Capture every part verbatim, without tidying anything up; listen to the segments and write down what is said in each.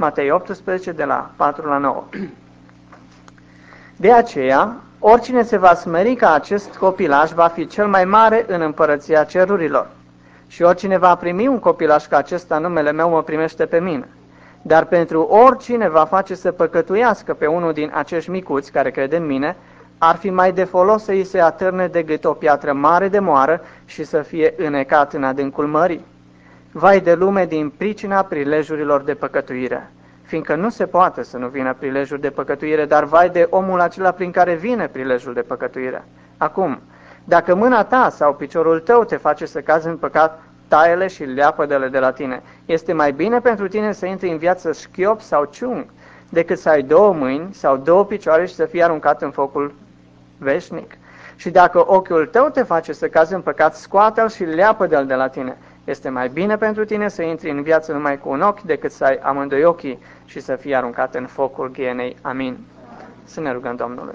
Matei optsprezece, de la patru la nouă. De aceea, oricine se va smeri ca acest copilaș va fi cel mai mare în împărăția cerurilor. Și oricine va primi un copilaș ca acesta în numele meu mă primește pe mine. Dar pentru oricine va face să păcătuiască pe unul din acești micuți care crede în mine, ar fi mai de folos să îi se atârne de gât o piatră mare de moară și să fie înecat în adâncul mării. Vai de lume din pricina prilejurilor de păcătuire, fiindcă nu se poate să nu vină prilejuri de păcătuire, dar vai de omul acela prin care vine prilejul de păcătuire. Acum, dacă mâna ta sau piciorul tău te face să cazi în păcat, taie-le și leapă-de-le de la tine. Este mai bine pentru tine să intri în viață șchiop sau ciung, decât să ai două mâini sau două picioare și să fii aruncat în focul veșnic. Și dacă ochiul tău te face să cazi în păcat, scoate-l și leapă-de-l de la tine. Este mai bine pentru tine să intri în viață numai cu un ochi, decât să ai amândoi ochii și să fii aruncat în focul ghienei. Amin. Să ne rugăm Domnului.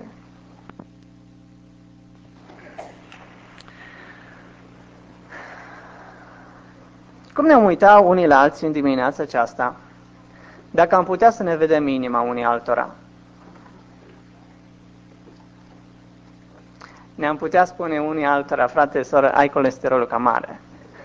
Cum ne-am uitat unii la alții în dimineața aceasta, dacă am putea să ne vedem inima unii altora? Ne-am putea spune unii altora, frate, soră, ai colesterolul cam mare.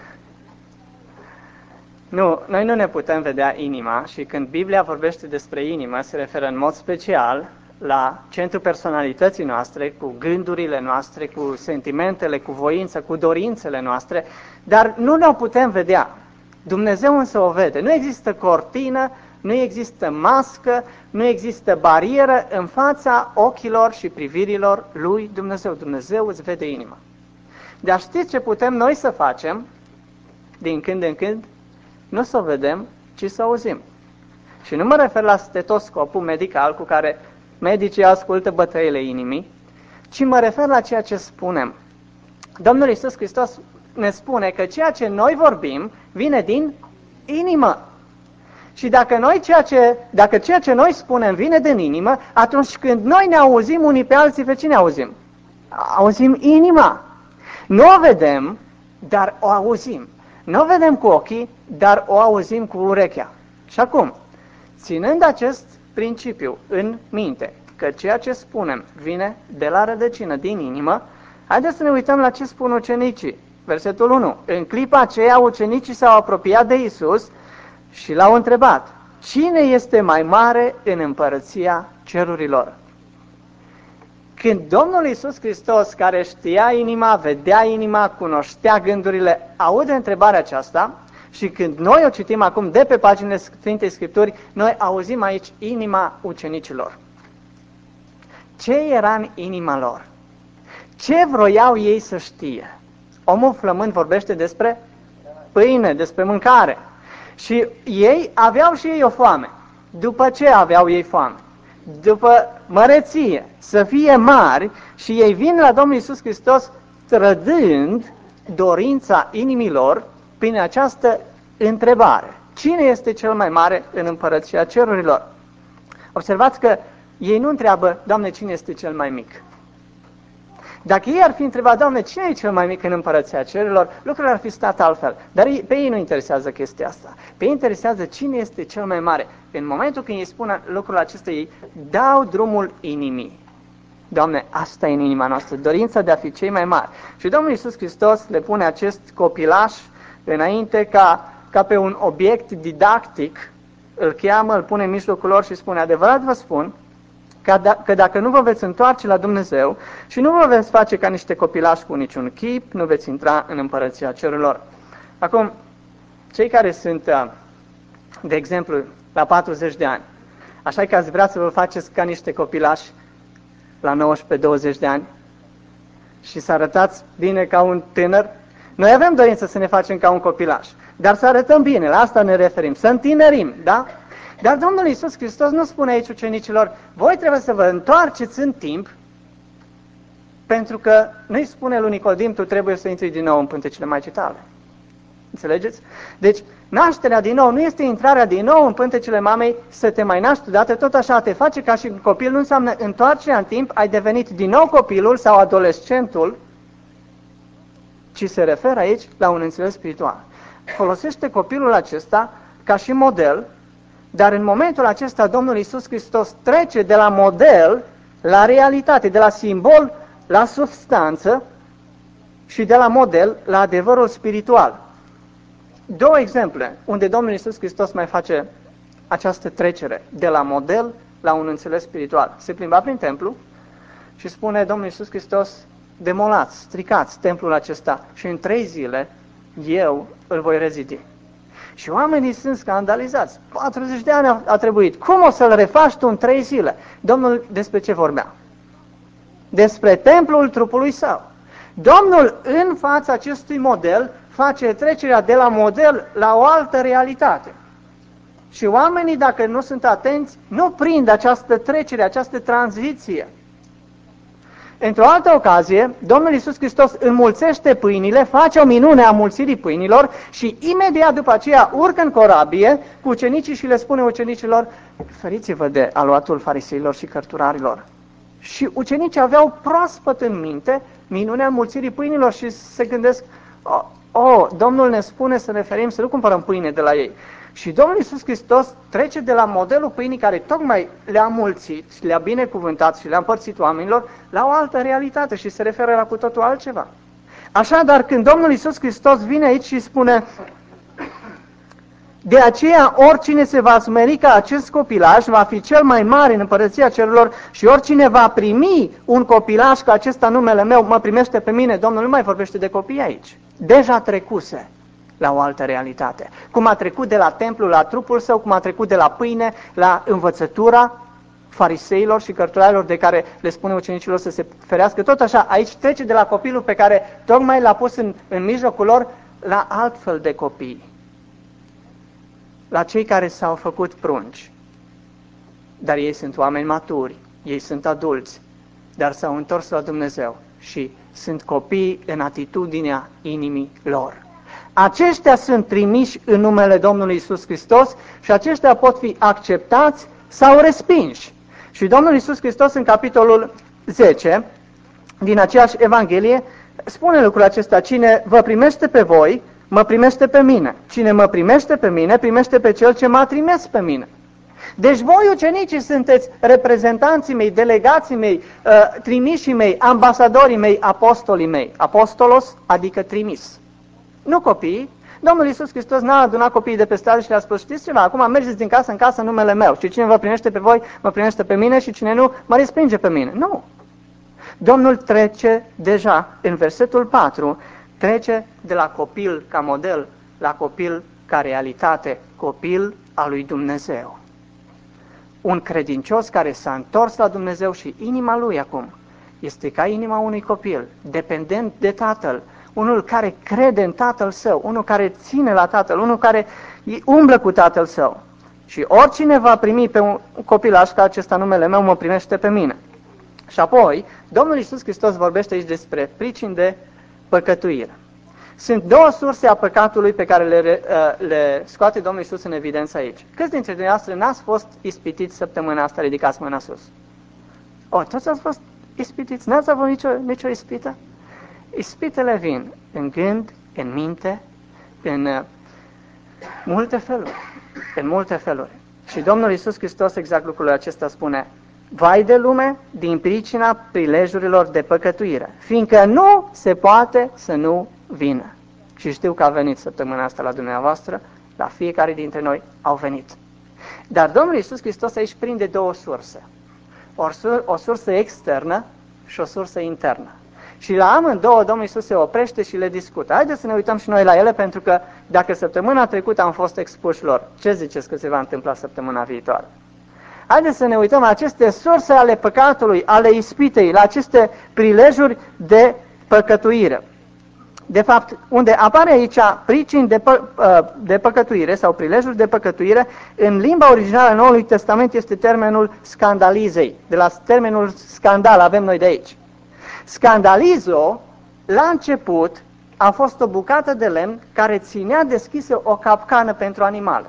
Nu, noi nu ne putem vedea inima și când Biblia vorbește despre inimă, se referă în mod special la centrul personalității noastre, cu gândurile noastre, cu sentimentele, cu voința, cu dorințele noastre, dar nu ne-o putem vedea. Dumnezeu însă o vede. Nu există cortină, nu există mască, nu există barieră în fața ochilor și privirilor lui Dumnezeu. Dumnezeu îți vede inima. Dar știți ce putem noi să facem din când în când? Nu să o vedem, ci să o auzim. Și nu mă refer la stetoscopul medical cu care medicii ascultă bătăile inimii, ci mă refer la ceea ce spunem. Domnul Iisus Hristos ne spune că ceea ce noi vorbim vine din inimă. Și dacă, noi ceea ce, dacă ceea ce noi spunem vine din inimă, atunci când noi ne auzim unii pe alții, pe cine auzim? Auzim inima. Nu o vedem, dar o auzim. Nu o vedem cu ochii, dar o auzim cu urechea. Și acum, ținând acest principiu în minte, că ceea ce spunem vine de la rădăcină, din inimă, haideți să ne uităm la ce spun ucenicii. Versetul unu. În clipa aceea ucenicii s-au apropiat de Iisus și l-au întrebat: cine este mai mare în împărăția cerurilor? Când Domnul Iisus Hristos, care știa inima, vedea inima, cunoștea gândurile, aude întrebarea aceasta și când noi o citim acum de pe paginile Sfintei Scripturi, noi auzim aici inima ucenicilor. Ce era în inima lor? Ce vroiau ei să știe? Omul flămând vorbește despre pâine, despre mâncare. Și ei aveau și ei o foame. După ce aveau ei foame? După măreție, să fie mari, și ei vin la Domnul Iisus Hristos trădând dorința inimilor prin această întrebare. Cine este cel mai mare în împărăția cerurilor? Observați că ei nu întreabă: Doamne, cine este cel mai mic? Dacă ei ar fi întrebat: Doamne, cine e cel mai mic în împărăția cerurilor, lucrurile ar fi stat altfel. Dar ei, pe ei nu interesează chestia asta. Pe ei interesează cine este cel mai mare. În momentul când ei spun lucrul acesta, ei dau drumul inimii. Doamne, asta e în inima noastră, dorința de a fi cei mai mari. Și Domnul Iisus Hristos le pune acest copilaș înainte ca, ca pe un obiect didactic, îl cheamă, îl pune în mijlocul lor și spune: adevărat vă spun că, da, că dacă nu vă veți întoarce la Dumnezeu și nu vă veți face ca niște copilași cu niciun chip, nu veți intra în împărăția cerurilor. Acum, cei care sunt, de exemplu, la patruzeci de ani, așa că ați vrea să vă faceți ca niște copilași la nouăsprezece douăzeci de ani și să arătați bine ca un tânăr? Noi avem dorință să ne facem ca un copilaș, dar să arătăm bine, la asta ne referim, să întinerim, da? Dar Domnul Iisus Hristos nu spune aici ucenicilor: voi trebuie să vă întoarceți în timp, pentru că nu-i spune lui Nicodim: tu trebuie să intri din nou în pântecele Maicii tale. Înțelegeți? Deci, nașterea din nou nu este intrarea din nou în pântecele mamei, să te mai naști odată, tot așa te face ca și un copil, nu înseamnă întoarcerea în timp, ai devenit din nou copilul sau adolescentul, ci se referă aici la un înțeles spiritual. Folosește copilul acesta ca și model Dar în momentul acesta Domnul Iisus Hristos trece de la model la realitate, de la simbol la substanță și de la model la adevărul spiritual. Două exemple unde Domnul Iisus Hristos mai face această trecere de la model la un înțeles spiritual. Se plimba prin templu și spune Domnul Iisus Hristos: demolați, stricați templul acesta și în trei zile eu îl voi rezidi. Și oamenii sunt scandalizați. patruzeci de ani a, a trebuit. Cum o să-l refaci tu în trei zile? Domnul despre ce vorbea? Despre templul trupului său. Domnul în fața acestui model face trecerea de la model la o altă realitate. Și oamenii, dacă nu sunt atenți, nu prind această trecere, această tranziție. Într-o altă ocazie, Domnul Iisus Hristos înmulțește pâinile, face o minune a mulțirii pâinilor și imediat după aceea urcă în corabie cu ucenicii și le spune ucenicilor: feriți-vă de aluatul fariseilor și cărturarilor. Și ucenicii aveau proaspăt în minte minunea înmulțirii pâinilor și se gândesc: oh, oh, Domnul ne spune să ne ferim, să nu cumpărăm pâine de la ei. Și Domnul Iisus Hristos trece de la modelul pâinii care tocmai le-a mulțit și le-a binecuvântat și le-a împărțit oamenilor la o altă realitate și se referă la cu totul altceva. Așadar, când Domnul Iisus Hristos vine aici și spune: de aceea oricine se va smeri ca acest copilaj va fi cel mai mare în împărăția cerurilor și oricine va primi un copilaj ca acesta numele meu mă primește pe mine. Domnul nu mai vorbește de copii aici. Deja trecuse la o altă realitate. Cum a trecut de la templu la trupul său, cum a trecut de la pâine la învățătura fariseilor și cărturarilor de care le spune ucenicilor să se ferească. Tot așa, aici trece de la copilul pe care tocmai l-a pus în, în mijlocul lor la altfel de copii. La cei care s-au făcut prunci. Dar ei sunt oameni maturi, ei sunt adulți, dar s-au întors la Dumnezeu și sunt copii în atitudinea inimii lor. Aceștia sunt trimiși în numele Domnului Iisus Hristos și aceștia pot fi acceptați sau respinși. Și Domnul Iisus Hristos în capitolul zece din aceeași Evanghelie spune lucrul acesta: cine vă primește pe voi, mă primește pe mine. Cine mă primește pe mine, primește pe cel ce m-a trimis pe mine. Deci voi, ucenicii, sunteți reprezentanții mei, delegații mei, trimișii mei, ambasadorii mei, apostolii mei. Apostolos, adică trimis. Nu copii. Domnul Iisus Hristos n-a adunat copiii de pe stradă și le-a spus: știți ceva, acum mergeți din casă în casă în numele meu și cine vă primește pe voi, mă primește pe mine și cine nu, mă respinge pe mine. Nu. Domnul trece deja, în versetul patru, trece de la copil ca model la copil ca realitate, copil al lui Dumnezeu. Un credincios care s-a întors la Dumnezeu și inima lui acum este ca inima unui copil, dependent de Tatăl, unul care crede în Tatăl său, unul care ține la Tatăl, unul care umblă cu Tatăl său. Și oricine va primi pe un copilaș ca acesta numele meu, mă primește pe mine. Și apoi, Domnul Iisus Hristos vorbește aici despre pricini de păcătuire. Sunt două surse a păcatului pe care le, le scoate Domnul Iisus în evidență aici. Câți dintre dumneavoastră n-ați fost ispitiți săptămâna asta? Ridicați mâna sus. O, toți ați fost ispitiți? N-ați avut nicio, nicio ispită? Ispitele vin în gând, în minte, în uh, multe feluri. În multe feluri. Și Domnul Iisus Hristos exact lucrul acesta spune: vai de lume din pricina prilejurilor de păcătuire, fiindcă nu se poate să nu vină. Și știu că a venit săptămâna asta la dumneavoastră, la fiecare dintre noi au venit. Dar Domnul Iisus Hristos aici prinde două surse. O, sur- o sursă externă și o sursă internă. Și la amândouă Domnul Iisus se oprește și le discută. Haideți să ne uităm și noi la ele, pentru că dacă săptămâna trecută am fost expuși lor, ce ziceți că se va întâmpla săptămâna viitoare? Haideți să ne uităm la aceste surse ale păcatului, ale ispitei, la aceste prilejuri de păcătuire. De fapt, unde apare aici pricini de, pă, de păcătuire sau prilejuri de păcătuire, în limba originală a Noului Testament este termenul scandalizei. De la termenul scandal avem noi de aici. Scandalizo, la început, a fost o bucată de lemn care ținea deschisă o capcană pentru animale.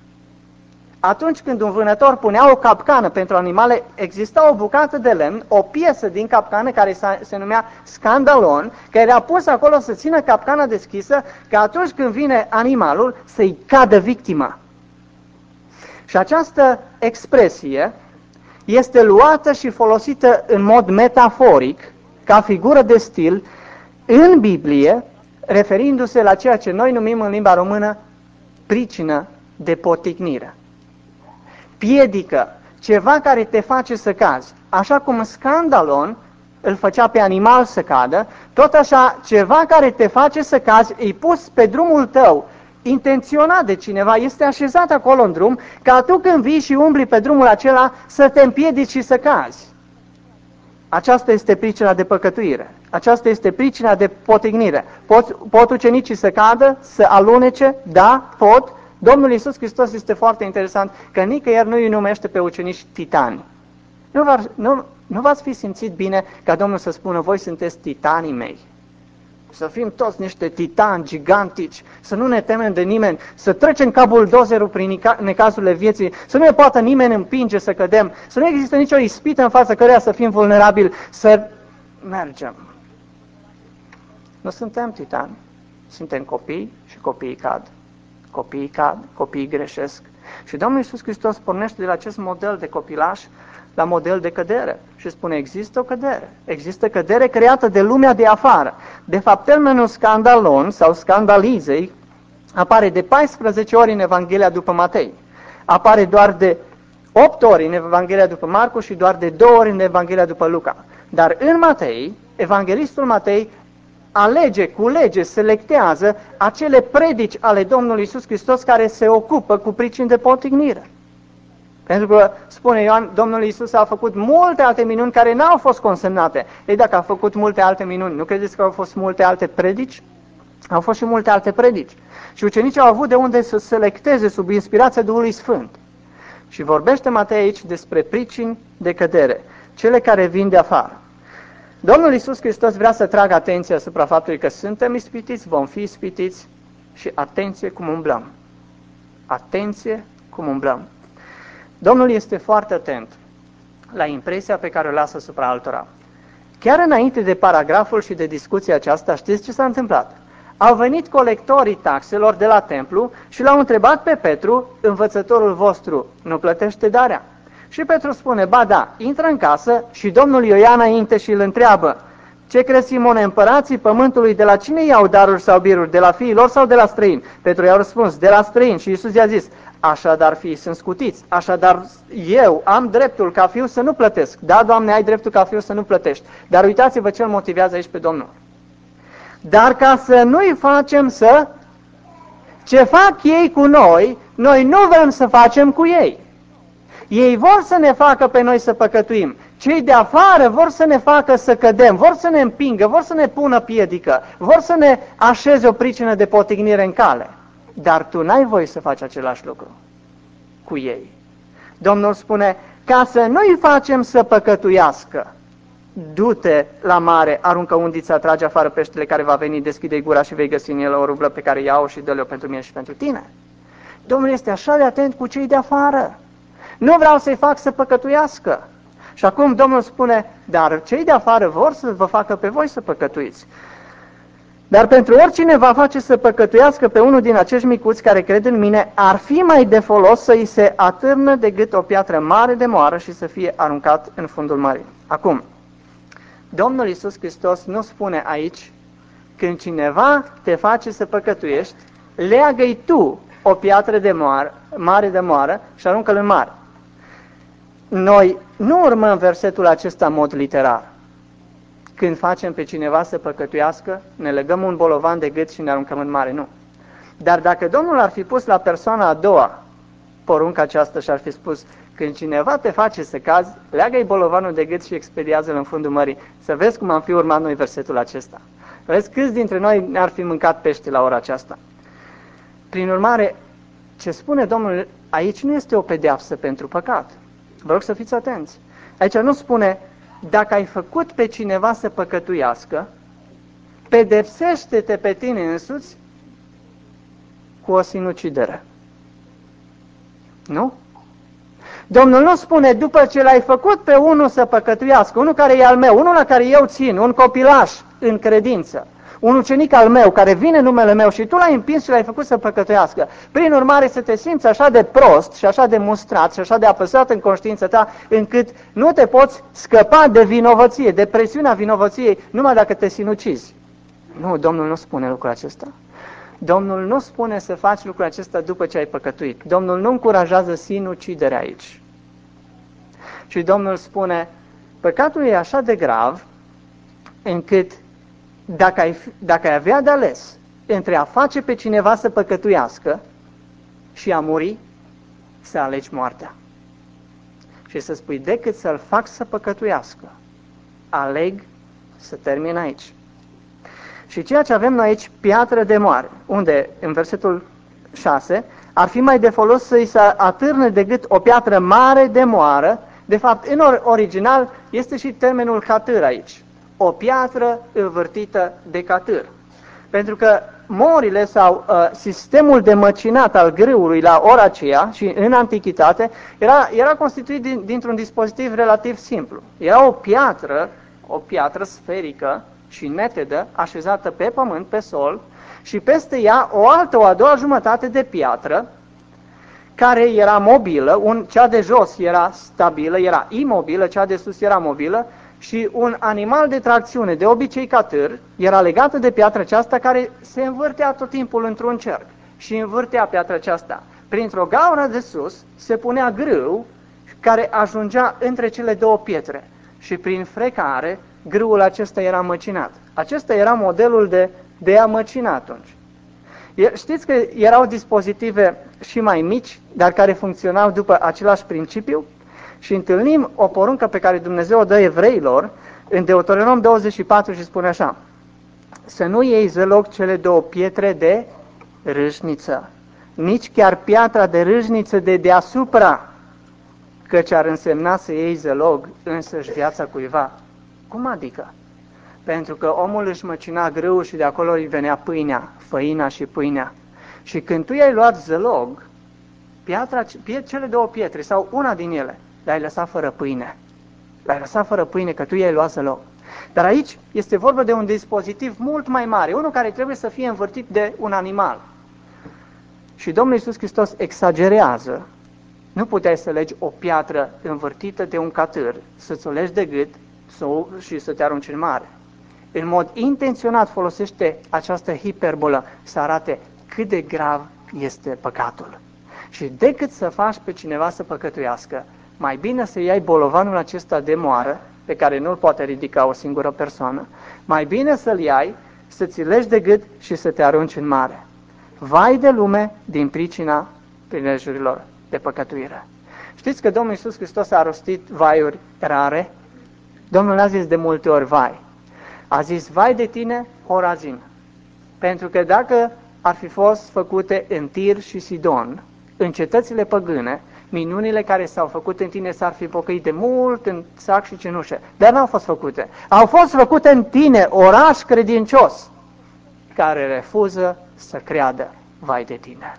Atunci când un vânător punea o capcană pentru animale, exista o bucată de lemn, o piesă din capcană care se numea scandalon, care era pus acolo să țină capcana deschisă, ca atunci când vine animalul să-i cadă victima. Și această expresie este luată și folosită în mod metaforic, ca figură de stil, în Biblie, referindu-se la ceea ce noi numim în limba română pricină de poticnire. Piedică, ceva care te face să cazi. Așa cum scandalon îl făcea pe animal să cadă, tot așa ceva care te face să cazi, e pus pe drumul tău, intenționat de cineva, este așezat acolo în drum, ca tu când vii și umbli pe drumul acela să te împiedici și să cazi. Aceasta este pricina de păcătuire. Aceasta este pricina de potignire. Pot, pot ucenicii să cadă, să alunece? Da, pot. Domnul Iisus Hristos este foarte interesant că nicăieri nu îi numește pe ucenici titani. Nu, v nu, nu v-ați fi simțit bine ca Domnul să spună, voi sunteți titanii mei. Să fim toți niște titani gigantici, să nu ne temem de nimeni, să trecem ca buldozerul prin necazurile vieții, să nu ne poată nimeni împinge să cădem, să nu există nicio ispită în fața căreia să fim vulnerabili, să mergem. Nu suntem titani, suntem copii și copiii cad. Copiii cad, copiii greșesc. Și Domnul Iisus Hristos pornește de la acest model de copilaș la model de cădere și spune, există o cădere. Există cădere creată de lumea de afară. De fapt, termenul scandalon sau scandalizei apare de paisprezece ori în Evanghelia după Matei. Apare doar de opt ori în Evanghelia după Marcu și doar de două ori în Evanghelia după Luca. Dar în Matei, evanghelistul Matei alege, culege, selectează acele predici ale Domnului Iisus Hristos care se ocupă cu pricini de potignire. Pentru că, spune Ioan, Domnul Iisus a făcut multe alte minuni care n-au fost consemnate. Ei, dacă a făcut multe alte minuni, nu credeți că au fost multe alte predici? Au fost și multe alte predici. Și ucenicii au avut de unde să selecteze sub inspirația Duhului Sfânt. Și vorbește Matei aici despre pricini de cădere, cele care vin de afară. Domnul Iisus Hristos vrea să tragă atenția asupra faptului că suntem ispitiți, vom fi ispitiți și atenție cum umblăm. Atenție cum umblăm. Domnul este foarte atent la impresia pe care o lasă asupra altora. Chiar înainte de paragraful și de discuția aceasta, știți ce s-a întâmplat? Au venit colectorii taxelor de la templu și l-au întrebat pe Petru, învățătorul vostru nu plătește darea? Și Petru spune, ba da, intră în casă și domnul Ioan înainte și îl întreabă, ce crezi, Simone, împărații pământului de la cine iau daruri sau biruri, de la fiii lor sau de la străini? Petru i-a răspuns, de la străini. Și Iisus i-a zis, așadar fiii sunt scutiți, așadar eu am dreptul ca fiu să nu plătesc. Da, Doamne, ai dreptul ca fiu să nu plătești. Dar uitați-vă ce îl motivează aici pe Domnul. Dar ca să nu-i facem să... Ce fac ei cu noi, noi nu vrem să facem cu ei. Ei vor să ne facă pe noi să păcătuim. Cei de afară vor să ne facă să cădem, vor să ne împingă, vor să ne pună piedică, vor să ne așeze o pricină de potignire în cale. Dar tu n-ai voie să faci același lucru cu ei. Domnul spune, ca să nu-i facem să păcătuiască, du-te la mare, aruncă undița, trage afară peștele care va veni, deschide gura și vei găsi în el o rublă pe care iau și dă-le-o pentru mine și pentru tine. Domnul este așa de atent cu cei de afară. Nu vreau să-i fac să păcătuiască. Și acum Domnul spune, dar cei de afară vor să vă facă pe voi să păcătuiți. Dar pentru oricine va face să păcătuiască pe unul din acești micuți care cred în mine, ar fi mai de folos să îi se atârnă de gât o piatră mare de moară și să fie aruncat în fundul mării. Acum, Domnul Iisus Hristos nu spune aici, când cineva te face să păcătuiești, leagă-i tu o piatră de moară, mare de moară și aruncă-l în mare. Noi nu urmăm versetul acesta în mod literar. Când facem pe cineva să păcătuiască, ne legăm un bolovan de gât și ne aruncăm în mare, nu. Dar dacă Domnul ar fi pus la persoana a doua porunca aceasta și ar fi spus, când cineva te face să cazi, leagă-i bolovanul de gât și expediază-l în fundul mării. Să vezi cum am fi urmat noi versetul acesta. Vezi câți dintre noi ne-ar fi mâncat pește la ora aceasta. Prin urmare, ce spune Domnul aici nu este o pedeapsă pentru păcat. Vă rog să fiți atenți. Aici nu spune, dacă ai făcut pe cineva să păcătuiască, pedepsește-te pe tine însuți cu o sinucidere. Nu? Domnul nu spune, după ce l-ai făcut pe unul să păcătuiască, unul care e al meu, unul la care eu țin, un copilaș în credință, un ucenic al meu care vine în numele meu și tu l-ai împins și l-ai făcut să păcătuiască. Prin urmare să te simți așa de prost și așa de mustrat și așa de apăsat în conștiința ta, încât nu te poți scăpa de vinovăție, de presiunea vinovăției, numai dacă te sinucizi. Nu, Domnul nu spune lucrul acesta. Domnul nu spune să faci lucrul acesta după ce ai păcătuit. Domnul nu încurajează sinuciderea aici. Și Domnul spune, păcatul e așa de grav, încât dacă ai, dacă ai avea de ales între a face pe cineva să păcătuiască și a muri, să alegi moartea. Și să spui, decât să-l fac să păcătuiască, aleg să termin aici. Și ceea ce avem noi aici, piatră de moare, unde, în versetul șase, ar fi mai de folos să-i se atârne de gât o piatră mare de moară. De fapt, în original este și termenul catâr aici. O piatră învârtită de catâr. Pentru că morile sau uh, sistemul de măcinat al grâului la ora aceea și în antichitate era, era constituit din, dintr-un dispozitiv relativ simplu. Era o piatră, o piatră sferică și netedă, așezată pe pământ, pe sol, și peste ea o altă, o a doua jumătate de piatră, care era mobilă, un, cea de jos era stabilă, era imobilă, cea de sus era mobilă, și un animal de tracțiune, de obicei catâr, era legată de piatra aceasta care se învârtea tot timpul într-un cerc și învârtea piatra aceasta. Printr-o gaură de sus se punea grâu care ajungea între cele două pietre și prin frecare grâul acesta era măcinat. Acesta era modelul de, de a măcina atunci. Știți că erau dispozitive și mai mici, dar care funcționau după același principiu? Și întâlnim o poruncă pe care Dumnezeu o dă evreilor în Deuteronom douăzeci și patru și spune așa: să nu iei zăloc cele două pietre de râșniță, nici chiar piatra de râșniță de deasupra, căci ar însemna să iei zălog însăși viața cuiva. Cum adică? Pentru că omul își măcina grâul și de acolo îi venea pâinea, făina și pâinea. Și când tu i-ai luat zălog, piatra, cele două pietre sau una din ele, le-ai lăsat fără pâine. Le-ai lăsat fără pâine, că tu i-ai luat zălog. Dar aici este vorba de un dispozitiv mult mai mare, unul care trebuie să fie învârtit de un animal. Și Domnul Iisus Hristos exagerează. Nu puteai să legi o piatră învârtită de un catâr, să-ți o legi de gât să o, și să te arunci în mare. În mod intenționat folosește această hiperbolă să arate cât de grav este păcatul. Și decât să faci pe cineva să păcătuiască, mai bine să iei bolovanul acesta de moară, pe care nu-l poate ridica o singură persoană, mai bine să-l iei, să ți legi de gât și să te arunci în mare. Vai de lume din pricina prilejurilor de păcătuire. Știți că Domnul Iisus Hristos a rostit vaiuri rare? Domnul a zis de multe ori vai. A zis, vai de tine, Horazin. Pentru că dacă ar fi fost făcute în Tir și Sidon, în cetățile păgâne, minunile care s-au făcut în tine s-ar fi pocăit de mult în sac și cenușă. Dar n-au fost făcute. Au fost făcute în tine, oraș credincios, care refuză să creadă, vai de tine.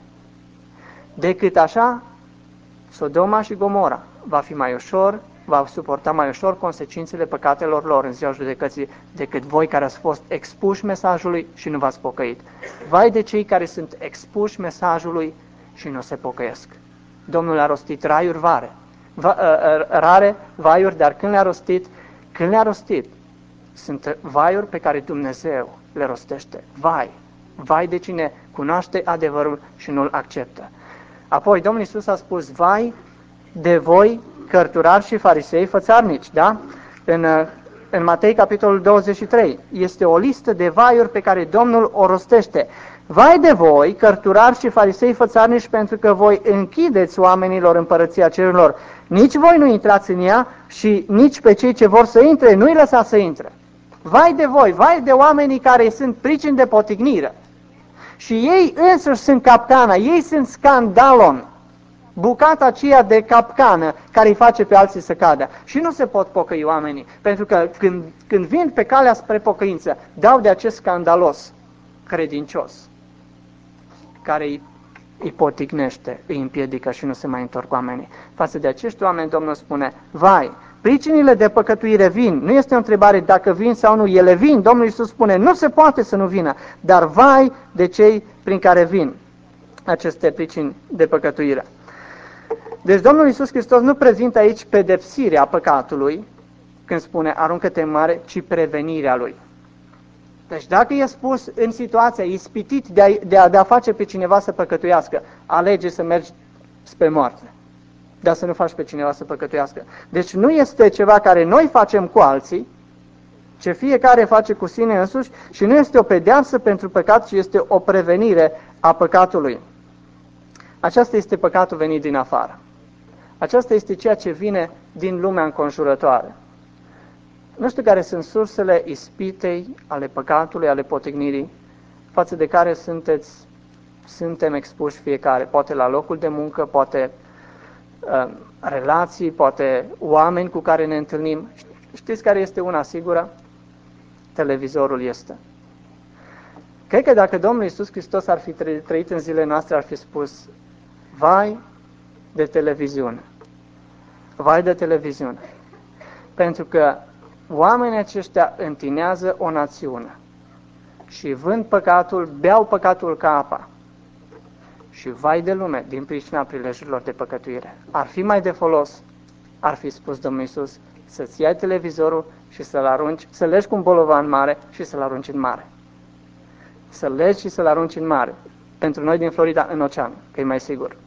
Decât așa, Sodoma și Gomora va fi mai ușor, va suporta mai ușor consecințele păcatelor lor în ziua judecății decât voi care ați fost expuși mesajului și nu v-ați pocăit. Vai de cei care sunt expuși mesajului și nu se pocăiesc. Domnul a rostit raiuri vare, va, rare, vaiuri, dar când le-a rostit, când le-a rostit, sunt vaiuri pe care Dumnezeu le rostește. Vai, vai de cine cunoaște adevărul și nu-l acceptă. Apoi Domnul Iisus a spus, vai de voi, cărturari și farisei fățarnici, da? În, în Matei, capitolul douăzeci și trei, este o listă de vaiuri pe care Domnul o rostește. Vai de voi, cărturari și farisei fățarnici, pentru că voi închideți oamenilor împărăția cerurilor. Nici voi nu intrați în ea și nici pe cei ce vor să intre, nu-i lăsați să intre. Vai de voi, vai de oamenii care sunt pricini de potignire. Și ei însuși sunt capcana, ei sunt scandalon, bucata aceea de capcană care îi face pe alții să cadă. Și nu se pot pocăi oamenii, pentru că când, când vin pe calea spre pocăință, dau de acest scandalos credincios, care îi, îi potignește, îi împiedică și nu se mai întorc oamenii. Față de acești oameni, Domnul spune, vai, Pricinile de păcătuire vin. Nu este o întrebare dacă vin sau nu. Ele vin. Domnul Iisus spune, nu se poate să nu vină. Dar vai de cei prin care vin aceste pricini de păcătuire. Deci Domnul Iisus Hristos nu prezintă aici pedepsirea păcatului, când spune aruncă-te în mare, ci prevenirea lui. Deci dacă e spus în situația ispitit de a, de, a, de a face pe cineva să păcătuiască, alege să mergi spre moarte, dar să nu faci pe cineva să păcătuiască. Deci nu este ceva care noi facem cu alții, ce fiecare face cu sine însuși, și nu este o pedeapsă pentru păcat, ci este o prevenire a păcatului. Aceasta este păcatul venit din afară. Aceasta este ceea ce vine din lumea înconjurătoare. Nu știu care sunt sursele ispitei, ale păcatului, ale potignirii, față de care sunteți, suntem expuși fiecare. Poate la locul de muncă, poate uh, relații, poate oameni cu care ne întâlnim. Știți care este una sigură? Televizorul este. Cred că dacă Domnul Iisus Hristos ar fi trăit în zilele noastre, ar fi spus, vai de televiziune. Vai de televiziune. Pentru că oamenii aceștia întinează o națiune și vând păcatul, beau păcatul ca apa. Și vai de lume din pricina prilejurilor de păcătuire. Ar fi mai de folos, ar fi spus Domnul Iisus, să-ți iai televizorul și să-l arunci, să legi cu un bolovan mare și să-l arunci în mare. Să-l legi și să-l arunci în mare. Pentru noi din Florida, în ocean, că e mai sigur.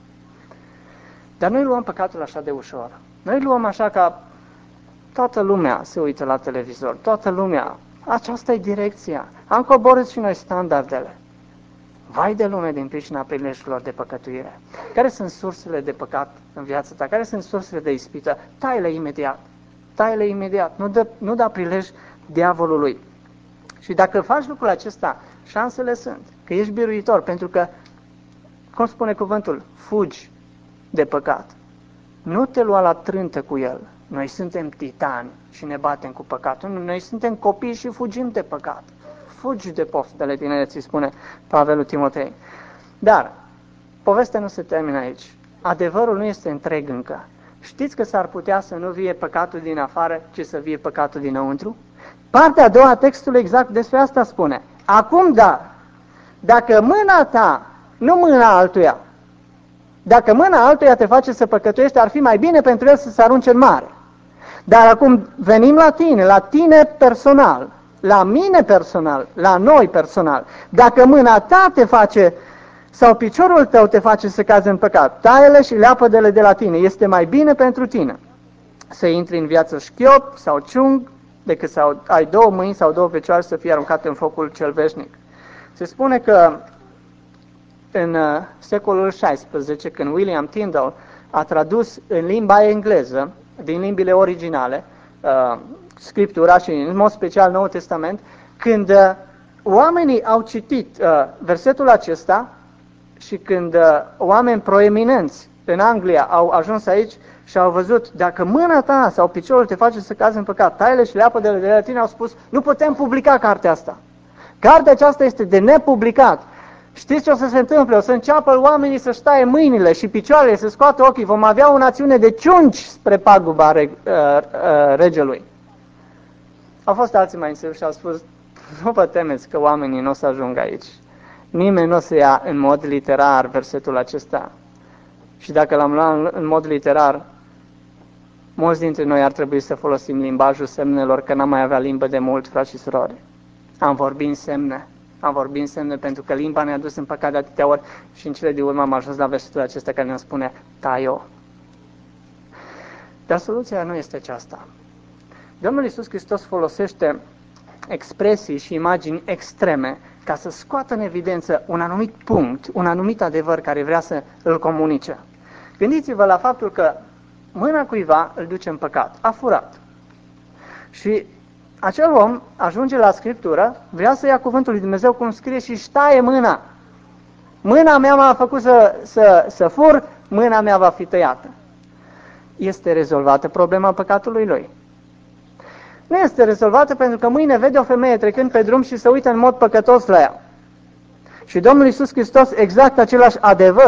Dar noi luăm păcatul așa de ușor. Noi luăm așa ca toată lumea se uită la televizor, toată lumea. Aceasta e direcția. Am coborât și noi standardele. Vai de lume din pricina prilejurilor de păcătuire. Care sunt sursele de păcat în viața ta? Care sunt sursele de ispită? Tai-le imediat. Tai-le imediat. Nu dă, nu da prilej diavolului. Și dacă faci lucrul acesta, șansele sunt că ești biruitor, pentru că, cum spune cuvântul, fugi de păcat. Nu te lua la trântă cu el. Noi suntem titani și ne batem cu păcatul. Noi suntem copii și fugim de păcat. Fugi de poftele tinereții, spune Pavel Timotei. Dar povestea nu se termină aici. Adevărul nu este întreg încă. Știți că s-ar putea să nu vie păcatul din afară, ci să vie păcatul dinăuntru? Partea a doua a textului exact despre asta spune. Acum da, dacă mâna ta, nu mâna altuia, dacă mâna altuia te face să păcătuiești, ar fi mai bine pentru el să se arunce în mare. Dar acum venim la tine, la tine personal, la mine personal, la noi personal. Dacă mâna ta te face, sau piciorul tău te face să cazi în păcat, taie-le și leapă-de-le de la tine. Este mai bine pentru tine să intri în viață șchiop sau ciung, decât să ai două mâini sau două picioare să fie aruncate în focul cel veșnic. Se spune că în secolul șaisprezece, când William Tyndale a tradus în limba engleză, din limbile originale, uh, Scriptura și în mod special Noul Testament, când uh, oamenii au citit uh, versetul acesta și când uh, oameni proeminenți în Anglia au ajuns aici și au văzut, dacă mâna ta sau piciorul te face să cazi în păcat, taie-le și leapă-de-le de la tine, au spus, nu putem publica cartea asta. Cartea aceasta este de nepublicat. Știți ce o să se întâmple? O să înceapă oamenii să-și taie mâinile și picioarele, să scoată ochii. Vom avea o națiune de ciungi spre paguba reg, uh, uh, regelui. Au fost alții mai înțelepți și au spus, nu vă temeți că oamenii nu o să ajungă aici. Nimeni nu o să ia în mod literar versetul acesta. Și dacă l-am luat în mod literar, mulți dintre noi ar trebui să folosim limbajul semnelor, că n-am mai avea limbă de mult, frați și surori. Am vorbit în semne. Am vorbit în semne pentru că limba ne-a dus în păcat de atâtea ori și în cele din urmă am ajuns la versetul acesta care ne spune tai-o. Dar soluția nu este aceasta. Domnul Iisus Hristos folosește expresii și imagini extreme ca să scoată în evidență un anumit punct, un anumit adevăr care vrea să îl comunice. Gândiți-vă la faptul că mâna cuiva îl duce în păcat. A furat. Și acel om ajunge la Scriptură, vrea să ia cuvântul lui Dumnezeu cum scrie și își taie mâna. Mâna mea m-a făcut să, să, să fur, mâna mea va fi tăiată. Este rezolvată problema păcatului lui? Nu este rezolvată pentru că mâine vede o femeie trecând pe drum și se uită în mod păcătos la ea. Și Domnul Iisus Hristos exact același adevăr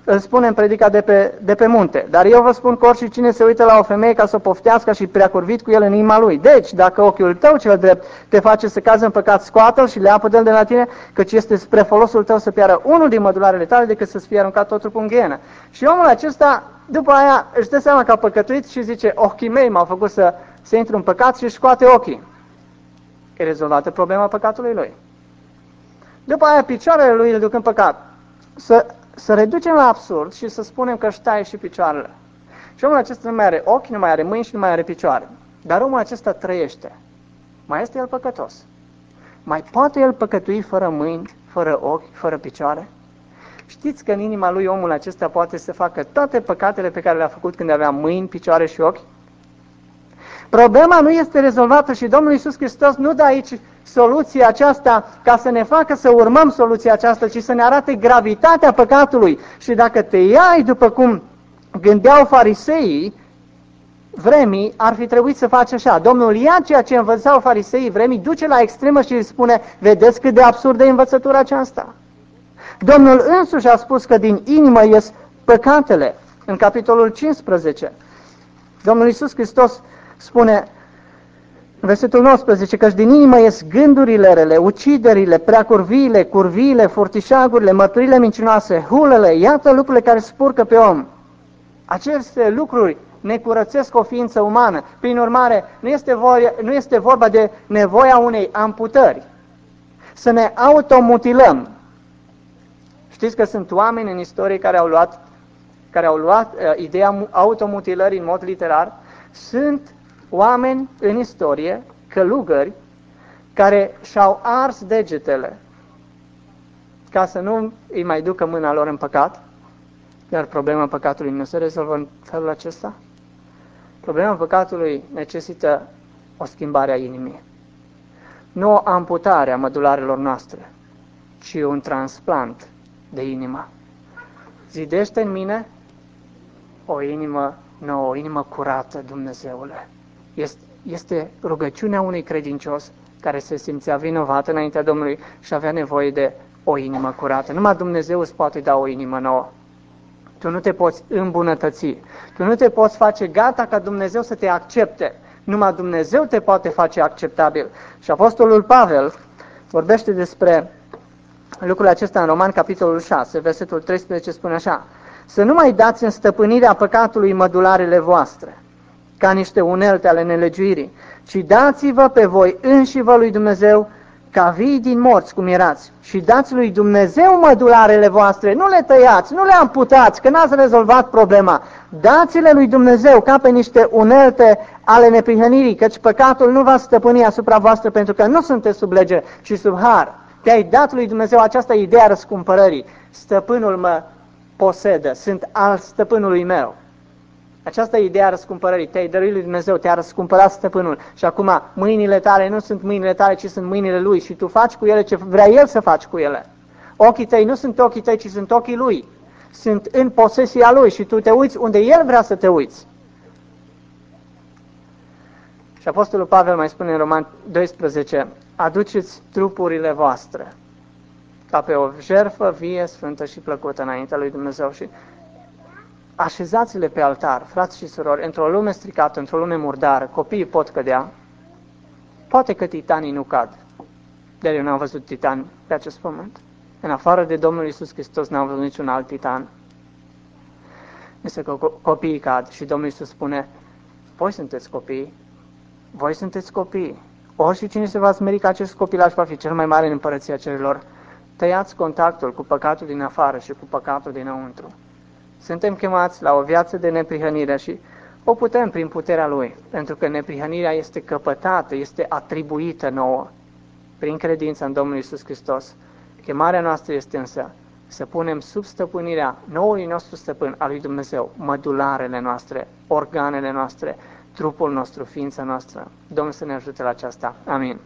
îl spune în predica de pe, de pe munte. Dar eu vă spun că orice cine se uită la o femeie ca să o poftească și prea curvit cu el în inima lui. Deci, dacă ochiul tău cel drept te face să cazi în păcat, scoată-l și le-apă de la tine, căci este spre folosul tău să piară unul din mădularele tale decât să-ți fie aruncat tot trupul în ghenă. Și omul acesta, după aia, își dă seama că a păcătuit și zice, ochii mei m-au făcut să, să intru în păcat și își scoate ochii. E rezolvată problema păcatului lui. După aia, picioarele lui îl duc în păcat. Să, să reducem la absurd și să spunem că își taie și picioarele. Și omul acesta nu mai are ochi, nu mai are mâini și nu mai are picioare. Dar omul acesta trăiește. Mai este el păcătos? Mai poate el păcătui fără mâini, fără ochi, fără picioare? Știți că în inima lui omul acesta poate să facă toate păcatele pe care le-a făcut când avea mâini, picioare și ochi? Problema nu este rezolvată și Domnul Iisus Hristos nu dă aici soluția aceasta ca să ne facă să urmăm soluția aceasta, ci să ne arate gravitatea păcatului. Și dacă te iai după cum gândeau fariseii vremii, ar fi trebuit să faci așa. Domnul ia ceea ce învățau fariseii vremii, duce la extremă și îi spune, vedeți cât de absurdă e învățătura aceasta? Domnul însuși a spus că din inimă ies păcatele. În capitolul cincisprezece, Domnul Iisus Hristos spune, în versetul nouăsprezece, căci din inimă ies gândurile rele, uciderile, preacurviile, curviile, furtișagurile, mărturile mincinoase, hulele, iată lucrurile care spurcă pe om. Aceste lucruri ne curățesc o ființă umană. Prin urmare, nu este, voia, nu este vorba de nevoia unei amputări. Să ne automutilăm. Știți că sunt oameni în istorie care au luat, care au luat uh, ideea automutilării în mod literar. Sunt oameni în istorie, călugări, care și-au ars degetele ca să nu îi mai ducă mâna lor în păcat. Iar problema păcatului nu se rezolvă în felul acesta? Problema păcatului necesită o schimbare a inimii. Nu o amputare a mădularelor noastre, ci un transplant de inimă. Zidește în mine o inimă nouă, o inimă curată, Dumnezeule. Este, este rugăciunea unui credincios care se simțea vinovat înaintea Domnului și avea nevoie de o inimă curată. Numai Dumnezeu îți poate da o inimă nouă. Tu nu te poți îmbunătăți. Tu nu te poți face gata ca Dumnezeu să te accepte. Numai Dumnezeu te poate face acceptabil. Și Apostolul Pavel vorbește despre lucrul acesta în Roman, capitolul șase, versetul treisprezece, spune așa: să nu mai dați în stăpânirea păcatului mădularele voastre, ca niște unelte ale nelegiuirii, ci dați-vă pe voi înși-vă lui Dumnezeu, ca vii din morți cum erați, și dați lui Dumnezeu mădularele voastre, nu le tăiați, nu le amputați, că n-ați rezolvat problema. Dați-le lui Dumnezeu ca pe niște unelte ale neprihănirii, căci păcatul nu va stăpâni asupra voastră, pentru că nu sunteți sub lege, ci sub har. Te-ai dat lui Dumnezeu această idee a răscumpărării. Stăpânul mă posedă, sunt al stăpânului meu. Această idee a răscumpărării, te-ai dăruit lui Dumnezeu, te-a răscumpărat stăpânul și acum mâinile tale nu sunt mâinile tale, ci sunt mâinile lui și tu faci cu ele ce vrea el să faci cu ele. Ochii tăi nu sunt ochii tăi, ci sunt ochii lui. Sunt în posesia lui și tu te uiți unde el vrea să te uiți. Și Apostolul Pavel mai spune în Roman doisprezece: aduceți trupurile voastre ca pe o jertfă vie, sfântă și plăcută înaintea lui Dumnezeu și așezați-le pe altar, frați și surori, într-o lume stricată, într-o lume murdară. Copiii pot cădea. Poate că titanii nu cad. Dar eu n-am văzut titani pe acest pământ. În afară de Domnul Iisus Hristos n-am văzut niciun alt titan. Este că copiii cad și Domnul Iisus spune: voi sunteți copii, voi sunteți copii. Ori și cine se va smeri că acest copilaș va fi cel mai mare în împărăția cerurilor. Tăiați contactul cu păcatul din afară și cu păcatul dinăuntru. Suntem chemați la o viață de neprihănire și o putem prin puterea Lui, pentru că neprihănirea este căpătată, este atribuită nouă prin credința în Domnul Iisus Hristos. Chemarea noastră este însă să punem sub stăpânirea noului nostru stăpân, al lui Dumnezeu, mădularele noastre, organele noastre, trupul nostru, ființa noastră. Domnul să ne ajute la aceasta. Amin.